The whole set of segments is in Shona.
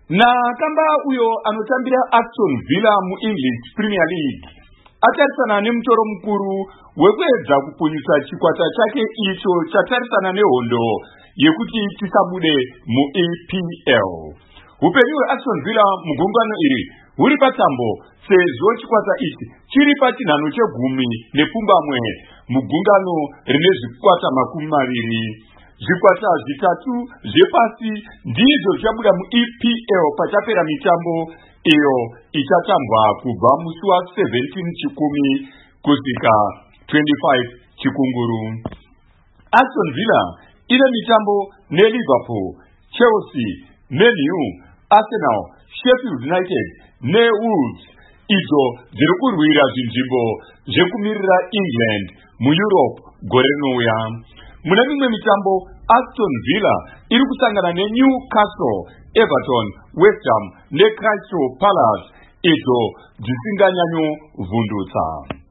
Na kamba uyo anotambira Aston Villa mu-English Premier League atarisana nemutoro mukuru wekuedza kupunyisa chikwata chake icho chatarisana nehondo yekuti tisabude mu-EPL. Upenyu hweAston Villa mugungano iri huri patambo sezvo chikwata ichi chiri pachinhano chegumi nepfumbamwe mugungano rine zvikwata 20. Zvikwata zvitatu zvepasi ndizvo zvichabuda mu-EPL pachapera mitambo iyo ichatambwa kubva musi wa17 chikumi kusvika 25 chikunguru. Aston Villa ine mitambo neLiverpool, Chelsea, Man U, Arsenal, Sheffield United neWolves idzo dziri kurwira zvinzvimbo zvekumirira England muEurope gore rinouya. Muna mimwe mitambo Aston Villa iri kusangana neNewcastle, Everton, West Ham neCrystal Palace idzo dzisinganyanyovhundutsa.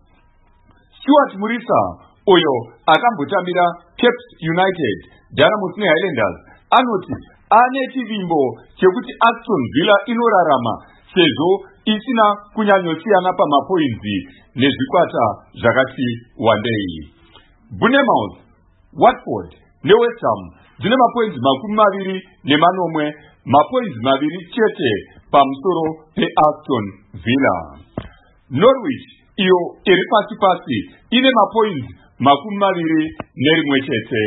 Stuart Murisa uyo akambotambira Cape United, Dynamos neHighlanders anoti ane chivimbo chekuti Aston Villa inorarama sezvo isina kunyanyosiyana pamapoinzi nezvikwata zvakati wandei. Bournemouth, Watford neWest Ham dzine mapoinzi 20, mapoinzi 2 chete pamusoro peAston Villa. Norwich iyo iri pasi ine mapoinzi 21 chete.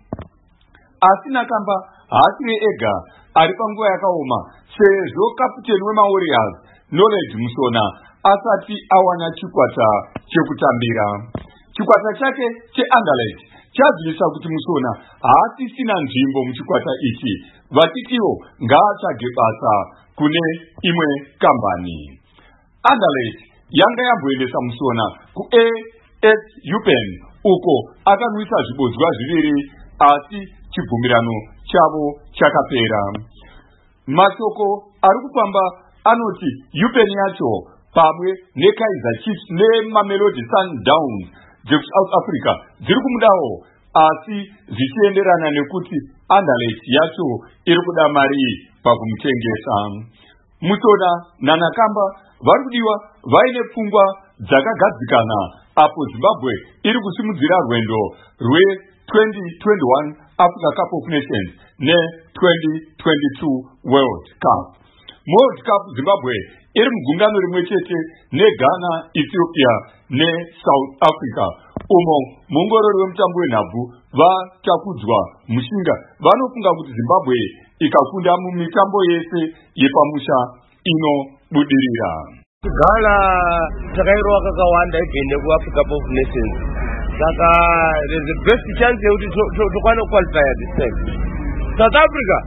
Asina kamba haasiri ega ari panguva yakaoma sezvo kaputeni wemaWarriors Knowledge Musona asati awana chikwata chekutambira. Chikwata chake cheAnderlecht chabvisa kuti Musona haasisina nzvimbo muchikwata ichi, vachitiwo ngaatsvage basa kune imwe kambani. Anderlecht yanga yamboendesa Musona kuAS Eupen uko akanwisa zvibodzwa 2 asi chibvumirano chavo chakapera. Mashoko ari kufamba anoti Eupen yacho pamwe neKaizer Chiefs neMamelodi Sundowns South Africa dziri kumudawo, asi zvichienderana nekuti Anderlecht yacho iri kuda mari pakumutengesa. Musona naNakamba vari kudiwa vaine pfungwa dzakagadzikana apo Zimbabwe iri kusimudzira rwendo rwe2021 Africa Cup of Nations ne2022 World Cup. World Cup Zimbabwe iri mugungano rimwe chete neGhana, Ethiopia neSouth Africa. Umo muongorori wemutambo wenhabvu vatakudzwa mushinga vanofunga kuti Zimbabwe ikakunda mumitambo yese yepamusha inobudirira. Ghana takairowa kakawanda ibhende kuAfrica Cup of Nations. Saka there's the best chance yekuti tokwana qualify at this time. South Africa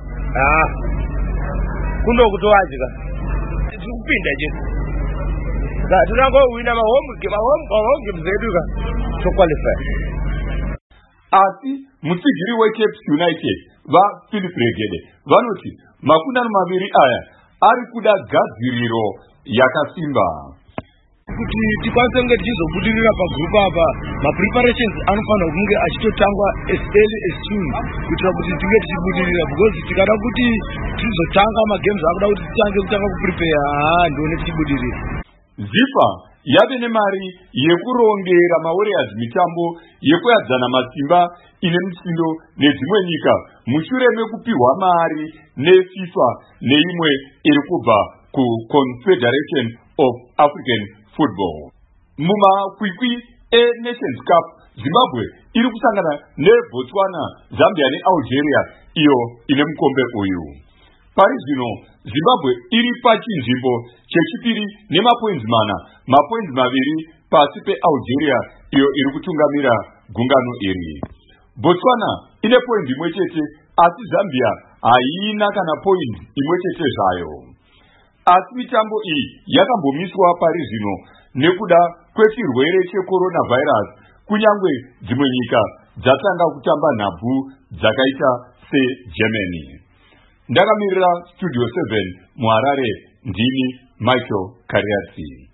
kunokutowadya tikupinda chete tinangowina mahome games edu to qualify. Asi mutsigiri weCape United vaPhilip Regede vanoti makundano 2 aya ari kuda gadziriro yakasimba kuti tikwanise kunge tichizobudirira pagroup apa. Mapreparations anofanira kunge achitotangwa as early as soon kuitira kuti tinge tichibudirira, because tikada kuti tizotanga magames akuda kuti titanga kuprepare ndione tichibudirira. ZIFA yave nemari yekurongera maWarriors mitambo yekuyadzana masimba ine mutsindo nedzimwe nyika mushure mekupiwa mari neFIFA neimwe iri kubva kuConfederation of African Football. Mumakwikwi eNations Cup Zimbabwe iri kusangana neBotswana, Zambia neAlgeria iyo ine mukombe uyu. Pari zvino Zimbabwe iri pachinzvimbo chechipiri nemapoinzi 4, mapoinzi 2 pasi peAlgeria iyo iri kutungamira gungano iri. Botswana ine poinzi 1 chete, asi Zambia haina kana poinzi 1 chete zvayo. Asi mitambo iyi yakambomiswa pari zvino nekuda kwechirwere cheCoronavirus, kunyangwe dzimwe nyika dzatanga kutamba nhabvu dzakaita seGermany. Ndakamirira Studio 7 muHarare, ndini Michael Kariati.